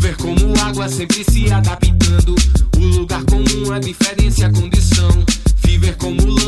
Viver como água, sempre se adaptando. O lugar comum, a diferença e a condição. Viver como